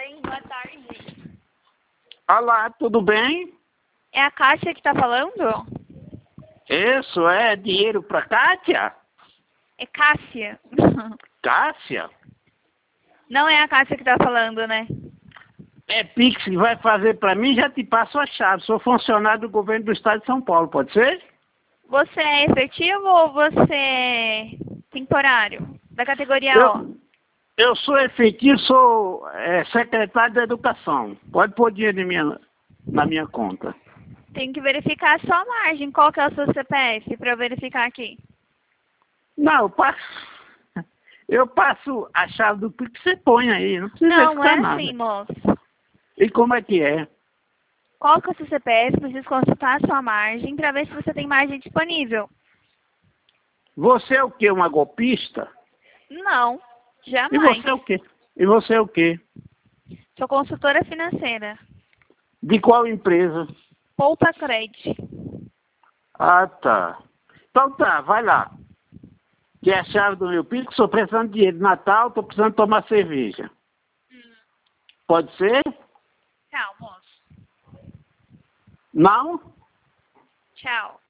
Oi, boa tarde. Olá, tudo bem? É a Kátia que tá falando? Isso é dinheiro para Kátia? É Cássia. Cássia? Não é a Kátia que tá falando, né? É Pix que vai fazer para mim, já te passo a chave. Sou funcionário do governo do estado de São Paulo, pode ser? Você é efetivo ou você é temporário? Da categoria O? Eu sou efetivo, sou secretário da educação. Pode pôr dinheiro na minha conta. Tem que verificar a sua margem. Qual que é o seu CPF para eu verificar aqui? Não, eu passo a chave do Pix, você põe aí, não precisa Não, não é verificar nada. assim, moço. E como é que é? Qual que é o seu CPF? Preciso consultar a sua margem para ver se você tem margem disponível. Você é o quê? Uma golpista? Não, E jamais. você é o quê? E você é o quê? Sou consultora financeira. De qual empresa? Poupa Cred. Ah, tá. Então tá, vai lá. Que é a chave do meu Pix, estou precisando de dinheiro. Natal, estou precisando tomar cerveja. Pode ser? Tchau, moço. Não? Tchau.